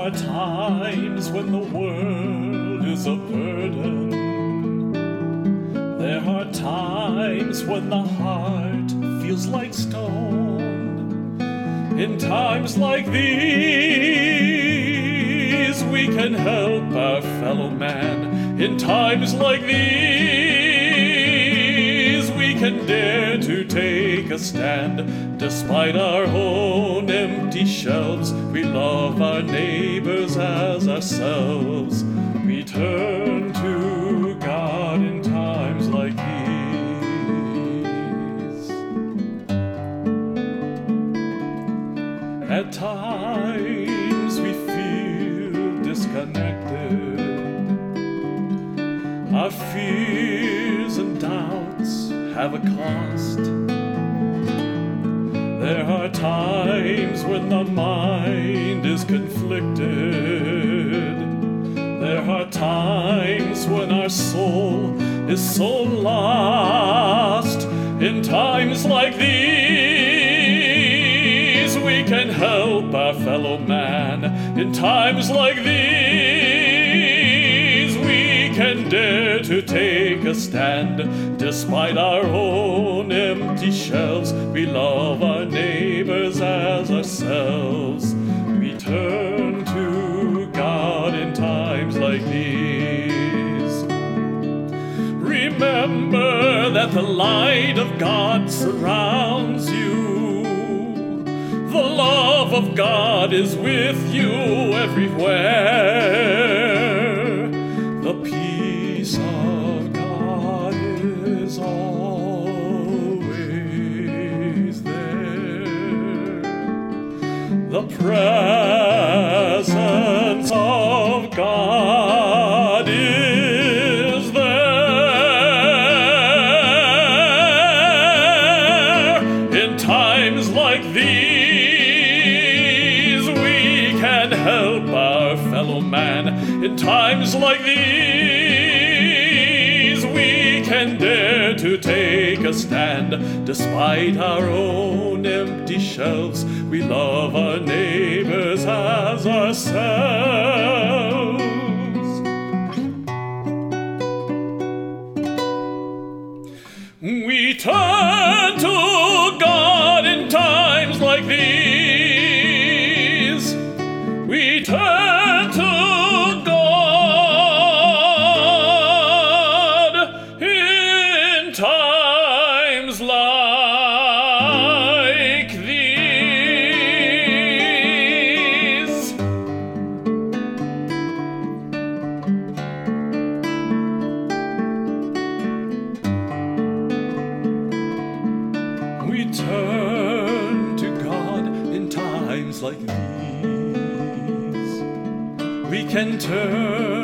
are times when the world is a burden. There are times when the heart feels like stone. In times like these, we can help our fellow man. In times like these, we can dare to take a stand. Despite our own empty shelves, we love our neighbors as ourselves. We turn to God in times like these. At times we feel disconnected. Our fears and doubts have a cost. There are times when the mind is conflicted. There are times when our soul is so lost. In times like these, we can help our fellow man. In times like these, we can dare to take a stand. Despite our own empty shelves, we love our neighbors as ourselves. We turn to God in times like these. Remember that the light of God surrounds you. The love of God is with you everywhere. The peace of God is always there. The presence of God is there. In times like these, we can help our fellow man. In times like these, we can dare to take a stand. Despite our own empty shelves, we love our neighbors as ourselves. We turn to God in times like these. We turn to God in times like these. We turn to God in times like these. We can turn